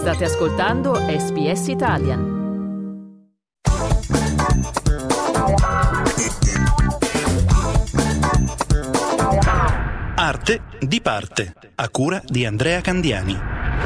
State ascoltando SBS Italian. Arte di parte, a cura di Andrea Candiani.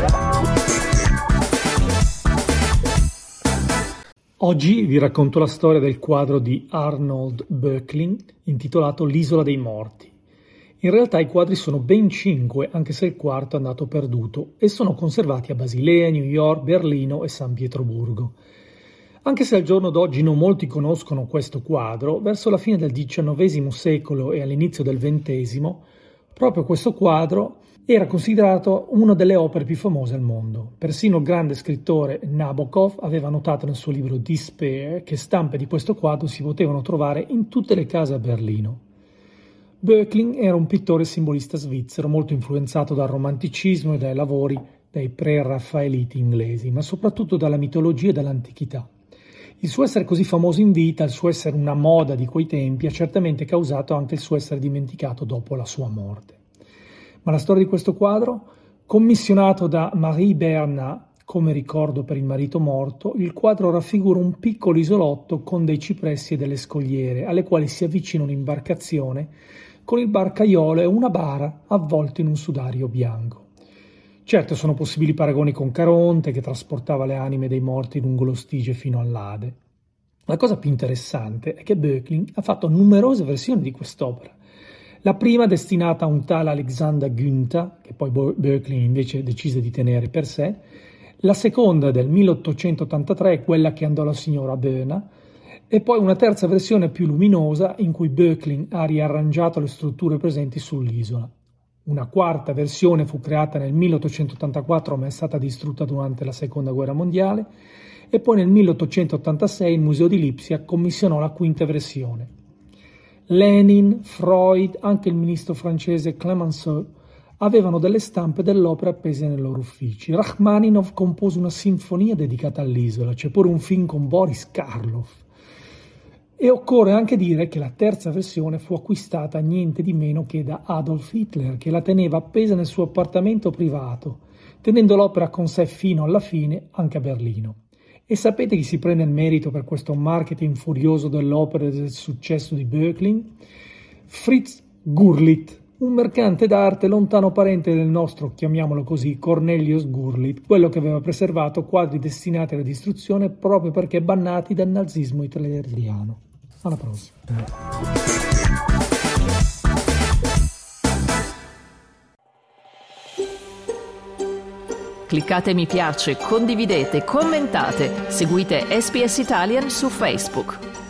Oggi vi racconto la storia del quadro di Arnold Böcklin intitolato L'isola dei morti. In realtà i quadri sono ben 5, anche se il quarto è andato perduto, e sono conservati a Basilea, New York, Berlino e San Pietroburgo. Anche se al giorno d'oggi non molti conoscono questo quadro, verso la fine del XIX secolo e all'inizio del XX, proprio questo quadro era considerato una delle opere più famose al mondo. Persino il grande scrittore Nabokov aveva notato nel suo libro Despair che stampe di questo quadro si potevano trovare in tutte le case a Berlino. Böcklin era un pittore simbolista svizzero molto influenzato dal romanticismo e dai lavori dei pre-raffaeliti inglesi, ma soprattutto dalla mitologia e dall'antichità. Il suo essere così famoso in vita, il suo essere una moda di quei tempi, ha certamente causato anche il suo essere dimenticato dopo la sua morte. Ma la storia di questo quadro, commissionato da Marie Bernat come ricordo per il marito morto, il quadro raffigura un piccolo isolotto con dei cipressi e delle scogliere, alle quali si avvicina un'imbarcazione con il barcaiolo e una bara avvolto in un sudario bianco. Certo, sono possibili paragoni con Caronte, che trasportava le anime dei morti lungo lo Stige fino all'Ade. La cosa più interessante è che Böcklin ha fatto numerose versioni di quest'opera. La prima destinata a un tale Alexander Günther, che poi Böcklin invece decise di tenere per sé. La seconda del 1883 è quella che andò alla signora Böhna, e poi una terza versione più luminosa in cui Böcklin ha riarrangiato le strutture presenti sull'isola. Una quarta versione fu creata nel 1884 ma è stata distrutta durante la Seconda Guerra Mondiale, e poi nel 1886 il Museo di Lipsia commissionò la quinta versione. Lenin, Freud, anche il ministro francese Clemenceau avevano delle stampe dell'opera appese nei loro uffici. Rachmaninov compose una sinfonia dedicata all'isola, c'è pure un film con Boris Karloff. E occorre anche dire che la terza versione fu acquistata niente di meno che da Adolf Hitler, che la teneva appesa nel suo appartamento privato, tenendo l'opera con sé fino alla fine anche a Berlino. E sapete chi si prende il merito per questo marketing furioso dell'opera e del successo di Böcklin? Fritz Gurlitt, un mercante d'arte lontano parente del nostro, chiamiamolo così, Cornelius Gurlitt, quello che aveva preservato quadri destinati alla distruzione proprio perché bannati dal nazismo italiano. Alla prossima. Cliccate mi piace, condividete, commentate, seguite SBS Italian su Facebook.